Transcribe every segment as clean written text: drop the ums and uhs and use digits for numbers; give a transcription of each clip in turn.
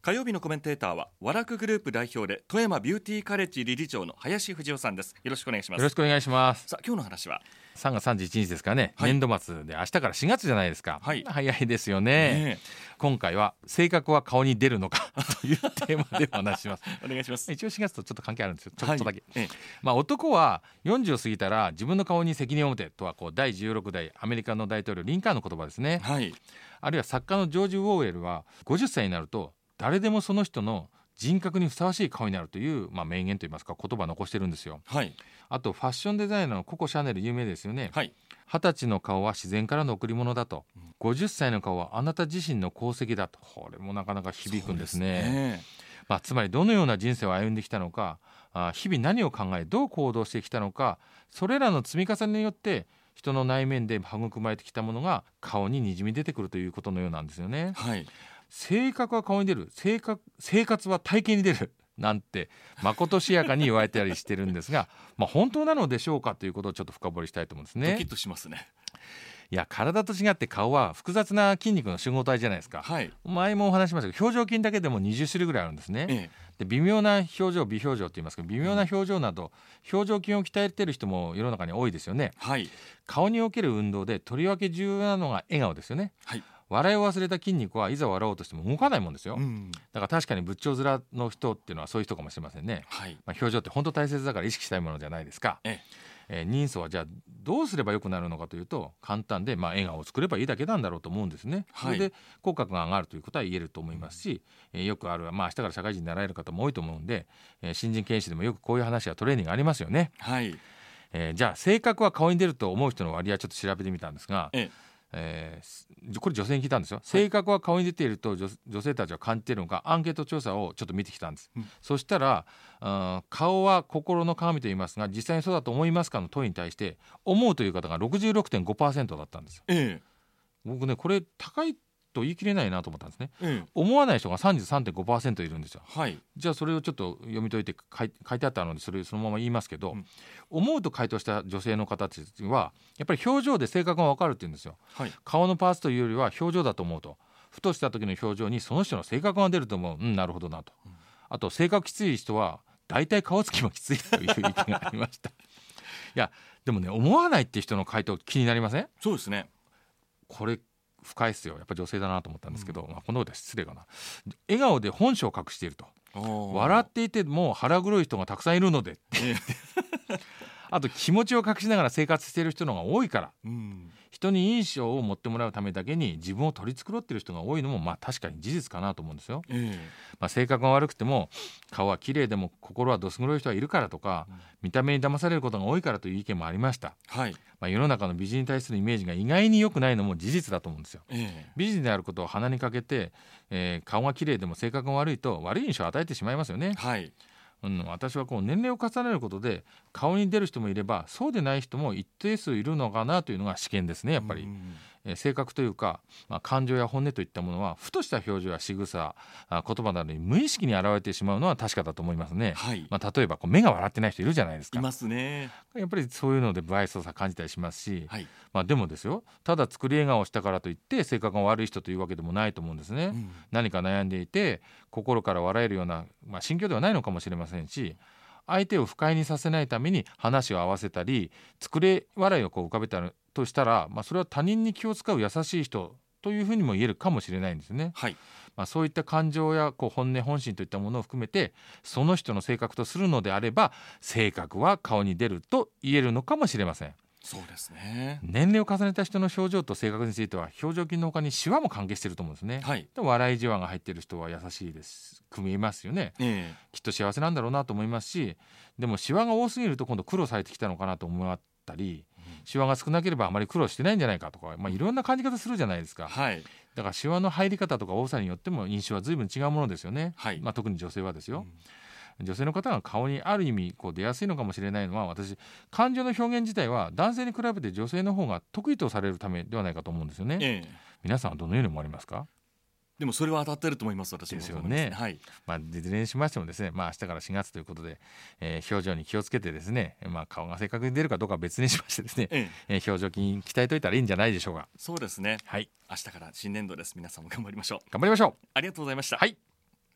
火曜日のコメンテーターはワラクグループ代表で富山ビューティーカレッジ理事長の林藤夫さんです。よろしくお願いします。 よろしくお願いします。 さあ今日の話は 3月31日ですかね、 はい、 年度末で明日から4月じゃないですか、 はい、 早いですよね。今回は性格は顔に出るのかというテーマでお話ししますお願いします。 一応4月とちょっと関係あるんですよ、ちょっとだけ、 はい、 男は40を過ぎたら自分の顔に責任を持てとは第16代アメリカの大統領リンカーンの言葉ですね、 はい、 あるいは作家のジョージ・ウォーエルは50歳になると誰でもその人の人格にふさわしい顔になるという、名言といいますか言葉を残してるんですよ、 はい、 あとファッションデザイナーのココ・シャネル有名ですよね、 はい、 20歳の顔は自然からの贈り物だと、50歳の顔はあなた自身の功績だと、これもなかなか響くんですね。つまりどのような人生を歩んできたのか、日々何を考えどう行動してきたのか、それらの積み重ねによって人の内面で育まれてきたものが顔ににじみ出てくるということのようなんですよね、 はい、 性格は顔に出る、生活は体型に出るなんてまことしやかに言われたりしてるんですが本当なのでしょうかということをちょっと深掘りしたいと思うんですね。 ドキッとしますね。 いや、体と違って顔は複雑な筋肉の集合体じゃないですか、 はい、 前もお話しましたけど表情筋だけでも20種類ぐらいあるんですね、で微妙な表情、微表情と言いますけど、微妙な表情など、表情筋を鍛えている人も世の中に多いですよね、はい、顔における運動でとりわけ重要なのが笑顔ですよね、はい、笑いを忘れた筋肉はいざ笑おうとしても動かないもんですよ、だから確かに仏頂面の人っていうのはそういう人かもしれませんね、はい、表情って本当大切だから意識したいものじゃないですか、人相はじゃあどうすれば良くなるのかというと簡単で、笑顔を作ればいいだけなんだろうと思うんですね、それで口角が上がるということは言えると思いますし、よくある明日から社会人になられる方も多いと思うんで、新人研修でもよくこういう話やトレーニングありますよね、はい、じゃあ性格は顔に出ると思う人の割合ちょっと調べてみたんですが、これ女性に聞いたんですよ、性格は顔に出ていると 女性たちは感じているのかアンケート調査をちょっと見てきたんです、そしたら顔は心の鏡と言いますが実際にそうだと思いますかの問いに対して思うという方が 66.5% だったんですよ、僕ねこれ高いと言い切れないなと思ったんですね、思わない人が 33.5% いるんですよ、はい、じゃあそれをちょっと読み解いて書いてあったのでそのまま言いますけど、思うと回答した女性の方たちはやっぱり表情で性格が分かるって言うんですよ、はい、顔のパーツというよりは表情だと思うと、ふとした時の表情にその人の性格が出ると思う、なるほどなと、あと性格きつい人は大体顔つきもきついという意見がありましたいやでもね思わないっていう人の回答気になりません？ そうですね、 これ深いですよ、やっぱ女性だなと思ったんですけど、このことは失礼かな。笑顔で本性を隠していると、笑っていても腹黒い人がたくさんいるのであと気持ちを隠しながら生活している人の方が多いから、人にいい印象を持ってもらうためだけに自分を取り繕っている人が多いのも確かに事実かなと思うんですよ、性格が悪くても顔は綺麗でも心はどす黒い人はいるからとか、見た目に騙されることが多いからという意見もありました、はい、世の中の美人に対するイメージが意外に良くないのも事実だと思うんですよ、美人であることを鼻にかけて、顔が綺麗でも性格が悪いと悪い印象を与えてしまいますよね、はい、私は年齢を重ねることで顔に出る人もいればそうでない人も一定数いるのかなというのが試験ですね、やっぱり、性格というか、感情や本音といったものはふとした表情や仕草、言葉などに無意識に現れてしまうのは確かだと思いますね、はい、例えば目が笑ってない人いるじゃないですか、 いますね。 やっぱりそういうので不愛想さ感じたりしますし、はい、でもですよ、ただ作り笑顔をしたからといって性格が悪い人というわけでもないと思うんですね、何か悩んでいて心から笑えるような、心境ではないのかもしれませんし、相手を不快にさせないために話を合わせたり作り笑いを浮かべたとしたら、それは他人に気を使う優しい人というふうにも言えるかもしれないんですね、はい、そういった感情や本音本心といったものを含めてその人の性格とするのであれば性格は顔に出ると言えるのかもしれません。 そうですね、 年齢を重ねた人の表情と性格については表情筋の他にシワも関係していると思うんですね、はい、笑いじわが入っている人は優しいです見えますよね、きっと幸せなんだろうなと思いますし、でもシワが多すぎると今度苦労されてきたのかなと思ったり、シワが少なければあまり苦労してないんじゃないかとか、いろんな感じ方するじゃないですか、はい、だからシワの入り方とか多さによっても印象は随分違うものですよね、はい、特に女性はですよ、女性の方が顔にある意味出やすいのかもしれないのは、私感情の表現自体は男性に比べて女性の方が得意とされるためではないかと思うんですよね、皆さんはどのように思われますか？ でもそれは当たってると思います、私もですよね、はい、いずれにしましてもですね、明日から4月ということで、表情に気をつけてですね、顔が正確に出るかどうかは別にしましてですね、表情筋鍛えといたらいいんじゃないでしょうか。 そうですね、はい、明日から新年度です。皆さんも頑張りましょう。 頑張りましょう。 ありがとうございました。 はい。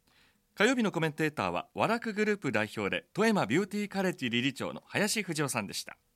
火曜日のコメンテーターは和楽グループ代表で富山ビューティーカレッジ理事長の林藤夫さんでした。